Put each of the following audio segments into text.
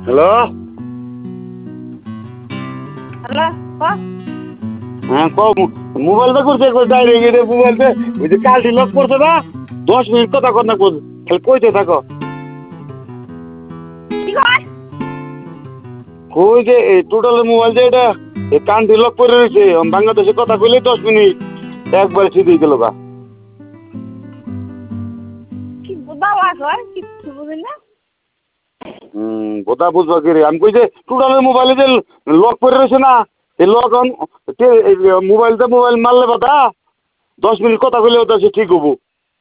hello hello হ্যাঁ কও মোবাইলটা করছে ডাইরেক্ট এটা মোবাইলতে ওই যে কালটি লক করছে না 10 মিনিট কথা কর না খালি কইতে থাকো কি কয় কই যে এই টোটালের মোবাইল যে এটা এই কানটি লক করে রয়েছে বাংলাদেশে কথা কইলে 10 মিনিট একবার সিধেই গেল গা কি বাবা কয় কিছু বুঝি না বোধা বুঝবা কি রে আমি কই যে টোটালের মোবাইলে যে লক করে রয়েছে না এই লক মোবাইল মারলে বাধা 10 মিনিট কথা কইলে ওটা সে ঠিক হবো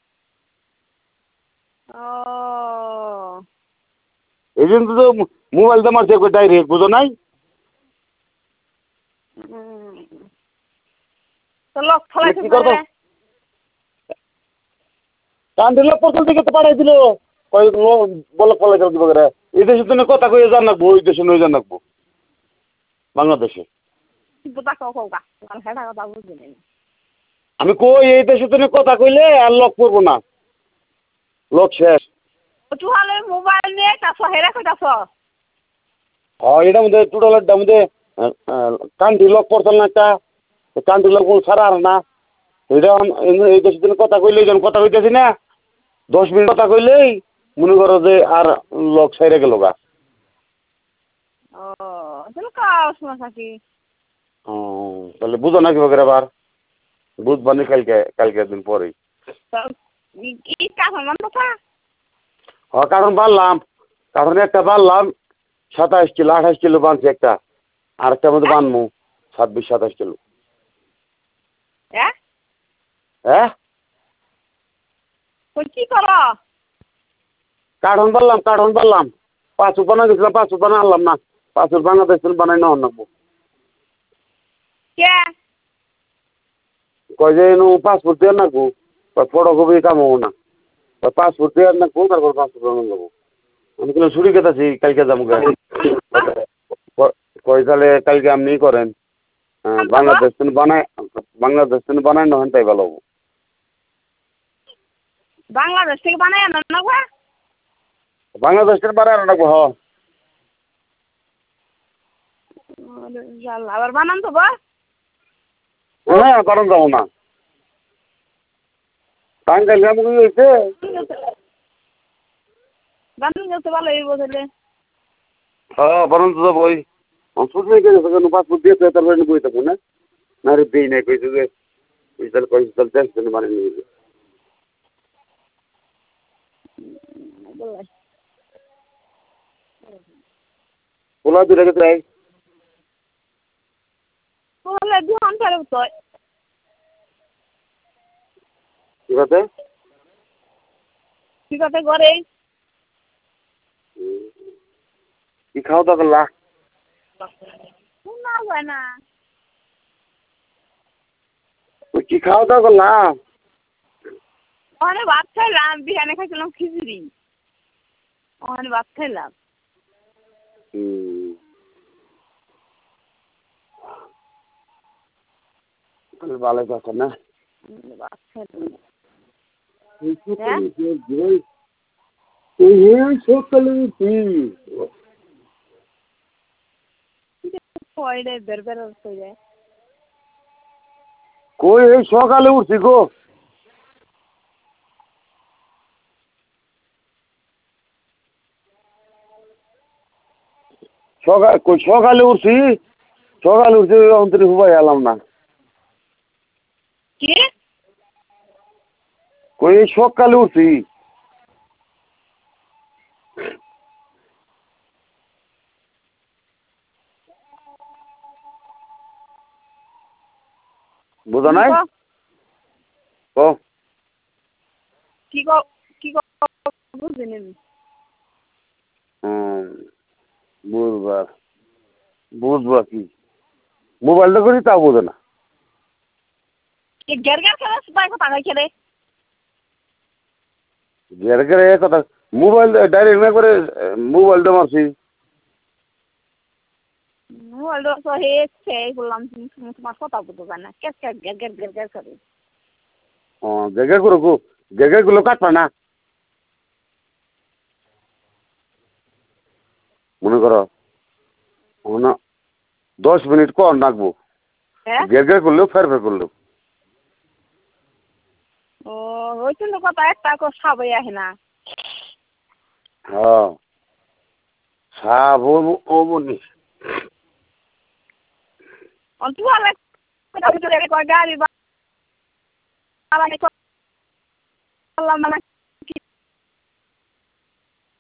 ও এই জন্য তো মোবাইলটা মারছে একবার ডাইরেক্ট বুঝো নাই তো লোক ফলাইতে কি পারে করবো কান্দি লক পর্যন্ত দিকে তো পাঠাই দিল কই বলক ফলাই করে দিব রে এই দেশে তো কথা কই জান রাখবো ওই দেশে নই জান রাখবো বাংলাদেশে বুতা কও কওগা আর হেডা কথা বুঝি না আমি কই এই দেশে তো কথা কইলে আর লক করবো না লক শেষ তুই হলে মোবাইল নিয়ে কাছ হেরা কইতাছ এটার মধ্যে টোটালের মধ্যে কান্ট্রি লক পড়ছিল না একটা কান্ট্রি লক কোনো ছাড়া আর না এটা এই দেশের জন্য কথা কইলে যখন কথা কইতেছি না 10 মিনিট কথা কইলেই মনে করো যে আর লক সাইরে গেল গা ও তুমি কাও শোনা থাকি তাহলে বুঝো না কিভাবে আবার বুঝবানি কালকে দিন পরেই কি কাজ মান কথা কারণ একটা বাড়লাম 27 কিলো 28 কিলো বানছি একটা আর একটা মধ্যে বানমু 26-27 কিলো হ্যাঁ কি করো কাঠন বানলাম 5 বানা গেছিলাম 5 বানা আনলাম না 5 বাংলাদেশ বানাই না নাকবো কে কয় যে পাসপোর্ট দিয়ে নাকবো ফটো কপি কাম হবো না পাসপোর্ট দিয়ে নাকবো তারপর পাসপোর্ট বানান যাবো আমি কিন্তু ছুটি কেটেছি কালকে যাবো কয় তাহলে কালকে আপনি করেন বাংলাদেশ বানায় নহন তাই ভালো হবো বাংলাদেশ থেকে বানাই আনো না গো বাংলাদেশ বানায় রাখবো আবার বানান তো বা হ্যাঁ বানান যাবো না টাঙ্গাইল যাবো কি হয়েছে বানান যেতে ভালো এই বদলে বানান তো যাবো ওই ছুটি গেছে পাসপোর্ট দিয়ে তারপরে বই থাকবো না না রে দিই নাই কইছে যে তাহলে মানে নিয়ে পোলা দুটা কে চাই বলে দুহান ফেলে তো ঠিক আছে ঘরে কি খাওয়া দাওয়া করলা না হয় না কি খাওয়া দাওয়া করলা অনেক ভাত খাইলাম বিহানে খাইছিলাম খিচুড়ি অনেক ভাত খাইলাম ভালো কথা না ভাত খাইলাম সকালে বের বের হয়ে যায় কই এই সকালে উঠছি গো সকালে উঠছি অন্তরে হুবাই এলাম না কি কই এই সকালে উঠছি বুঝা নাই ও কি বুঝিনি বুঝবা কি মোবাইলটা করি তাও বোঝে না গের গের খেলে সবাই কথা খেলে গেরে গেরে কথা মোবাইল ডাইরেক্ট না করে মোবাইলটা মারছি মোবাইলটা তো হেছে বললাম তোমার কথা বলতে জানা কেস গের গের গের গের করে গেগে গুলো কাটবা না মনে করো না 10 মিনিট কম রাখবো হ্যাঁ গের গের করলেও ফের ফের করলেও ও ওই জন্য কথা একটা সবাই আসে না হ্যাঁ সাপ ও বলি অন্তু আলে গাড়ি করলাম মানে